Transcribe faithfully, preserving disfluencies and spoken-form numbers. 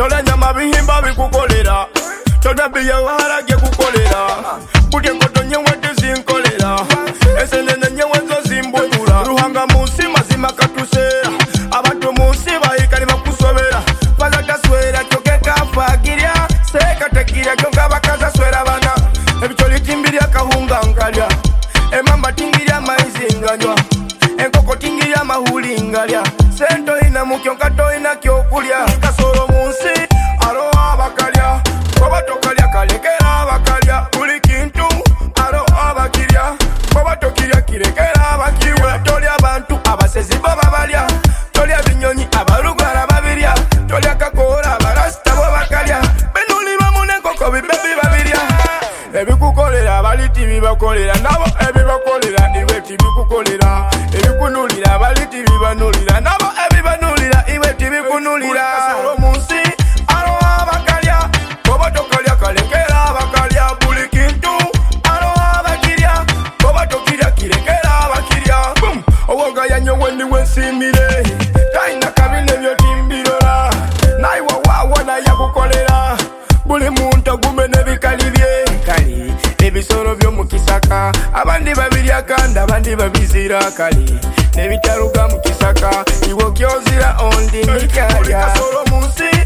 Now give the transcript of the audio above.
Tola nyama bihimba bikukolera Tola biya waharage kukolera Kutye koto nyewe tizinkolera Esenene nyewe zo zimbuyura Ruhanga musi mazima katusera Abantu musi bahikani bakusobera Paza taswera kyoke kafagiria Seka tekiria kyonka bakaza swera bana Ebicholi timbiria kahunga nkalya Emamba tingiria maizi nganywa Enkoko tingiria mahuli ngalya Sento ina mukyonka to ina kyokulya Kasoro munsi aro abakalya Koba tokalya kalekera abakalya Kuli kintu aro abakirya Koba tokirya kirekera abakiwe Tolya abantu abasezi baba balya Tolya binyonyi abalugala babirya Tolya kakora abarasta bo bakalya Benuli bamune enkoko bibebi babirya Ebikukolera baliti bibakolera Nabo ebibakolera iwe tibikukolera Ebikunulira baliti bibanulira Nabo ebibanulira iwe tibikunulira Kasoro munsi aro abakalya Koba tokalya kalekera abakalya Buli kintu aro abakirya Koba tokirya kirekera abakirya Owoga yanyowe niwe nsimire Taina kabine byo timbirola Naiwa wawa na yakukolera Buli muntu agume nebikali bye Kali ebisoro byo mukisaka Abandi babirya kandi abandi babizira kali Nebitaruga mukisaka Iwo kyozira ondi nikalya Kasoro munsi